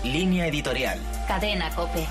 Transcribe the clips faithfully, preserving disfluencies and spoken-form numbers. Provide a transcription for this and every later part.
Línea editorial. Cadena COPE.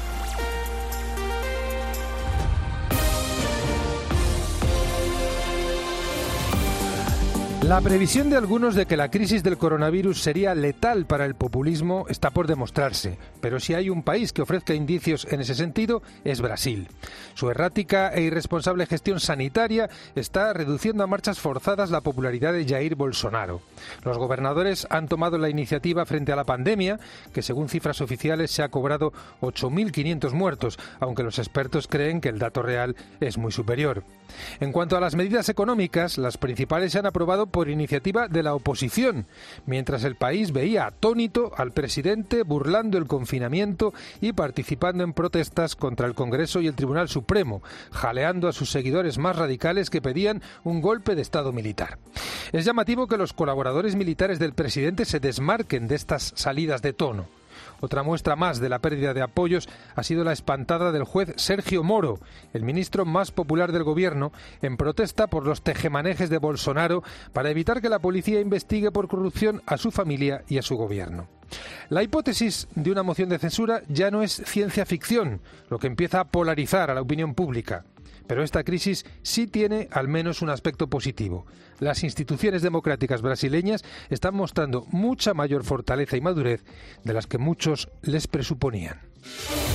La previsión de algunos de que la crisis del coronavirus sería letal para el populismo está por demostrarse, pero si hay un país que ofrezca indicios en ese sentido es Brasil. Su errática e irresponsable gestión sanitaria está reduciendo a marchas forzadas la popularidad de Jair Bolsonaro. Los gobernadores han tomado la iniciativa frente a la pandemia, que según cifras oficiales se ha cobrado ocho mil quinientos muertos, aunque los expertos creen que el dato real es muy superior. En cuanto a las medidas económicas, las principales se han aprobado por iniciativa de la oposición, mientras el país veía atónito al presidente burlando el confinamiento y participando en protestas contra el Congreso y el Tribunal Supremo, jaleando a sus seguidores más radicales que pedían un golpe de Estado militar. Es llamativo que los colaboradores militares del presidente se desmarquen de estas salidas de tono. Otra muestra más de la pérdida de apoyos ha sido la espantada del juez Sergio Moro, el ministro más popular del gobierno, en protesta por los tejemanejes de Bolsonaro para evitar que la policía investigue por corrupción a su familia y a su gobierno. La hipótesis de una moción de censura ya no es ciencia ficción, lo que empieza a polarizar a la opinión pública. Pero esta crisis sí tiene al menos un aspecto positivo. Las instituciones democráticas brasileñas están mostrando mucha mayor fortaleza y madurez de las que muchos les presuponían.